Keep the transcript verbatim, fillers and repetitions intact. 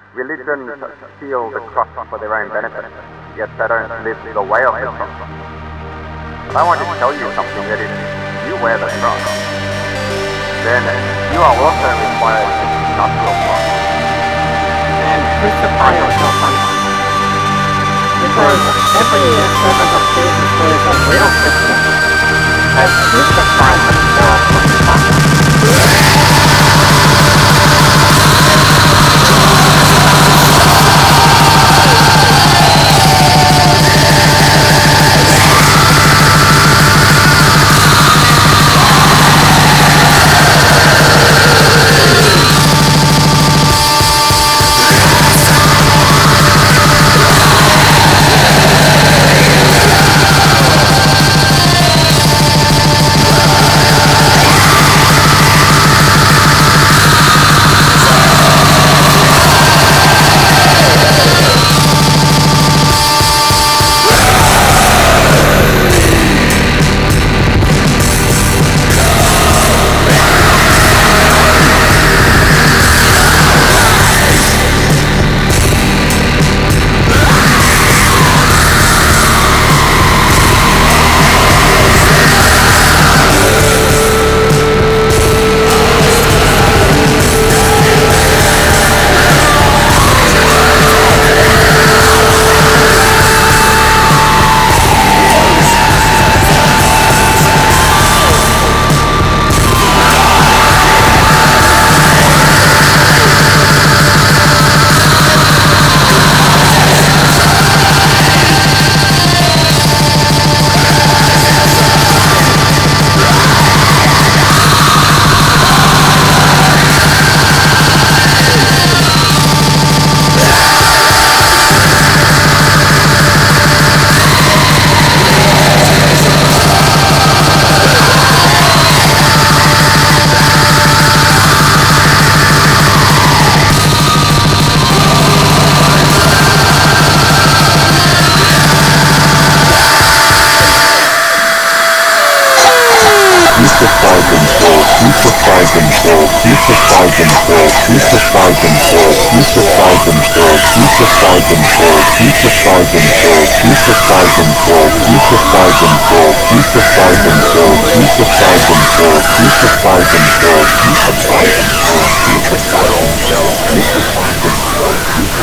Religion steals the cross for their own benefit, yet they don't live the way of the cross. But I want to tell you something, that if you wear the cross, then you are also required to suffer a cross. And crucify yourself on it. Because every servant of Jesus who is a real Christian has crucified himself on the cross. Crucify themselves, crucify themselves, crucify themselves, crucify themselves.